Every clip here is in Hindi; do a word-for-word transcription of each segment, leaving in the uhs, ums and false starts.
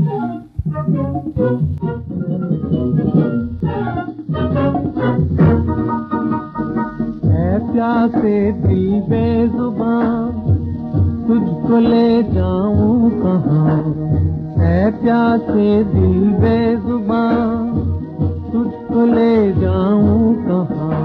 है प्यासे दिल बेजुबान, तुझको ले जाऊं कहाँ। है प्यासे दिल बेजुबान, तुझको ले जाऊं कहाँ।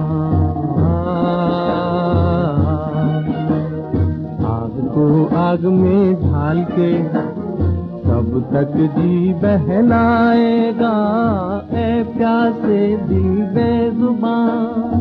आग को आग में ढाल के कब तक जी बहलाएगा। ऐ प्यासे दिल बेजुबान।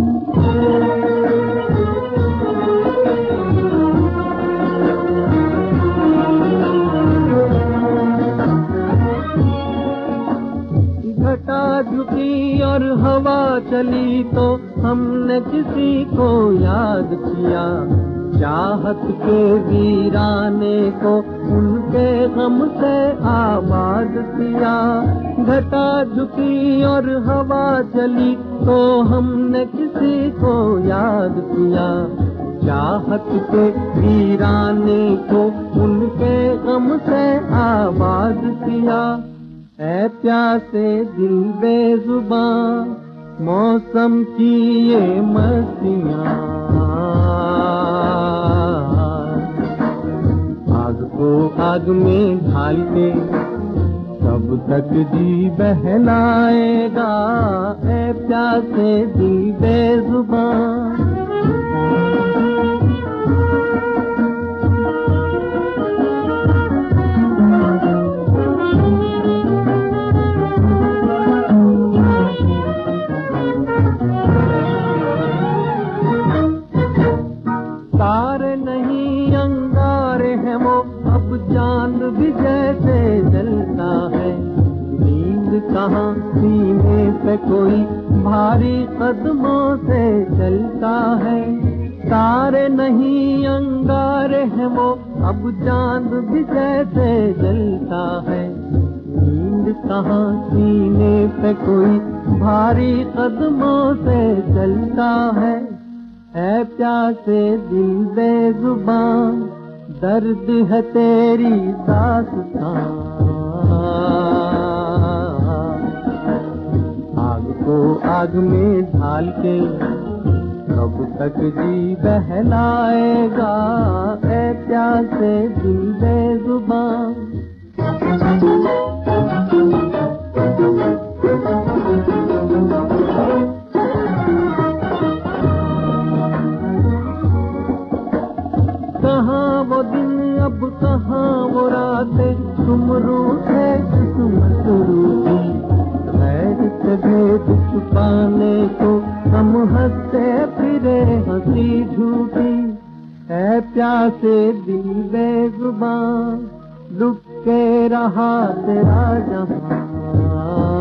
घटा झुकी और हवा चली तो हमने किसी को याद किया। चाहत के वीराने को उनके गम से आबाद किया। घटा झुकी और हवा चली तो हमने किसी को याद किया। चाहत के वीराने को उनके गम से आबाद किया। ऐ प्यासे दिल बेजुबान, मौसम की ये मस्तियाँ। आग को आग में ढाल के कब तक जी बहलाएगा। ऐ प्यासे दिल बेजुबान। तारे नहीं अंगारे हैं वो, अब चांद भी जैसे जलता है। नींद कहाँ सीने पे कोई भारी कदमों से चलता है। तारे नहीं अंगारे हैं वो, अब चांद भी जैसे जलता है। नींद कहाँ सीने पे कोई भारी कदमों से चलता है। ऐ प्यासे दिल बेजुबान, दर्द है तेरी दास्तां। आग को आग में ढाल के कब तक जी बहलाएगा। ऐ प्यासे दिल बेजुबान। कहाँ वो दिन अब कहाँ वो रातें, तुम रूठे तुम रूठी। गैर से भेद छुपाने को हम हंसते फिरे हंसी झूठी। है प्यासे दिल बेजुबान, रुक के रहा तेरा जहां।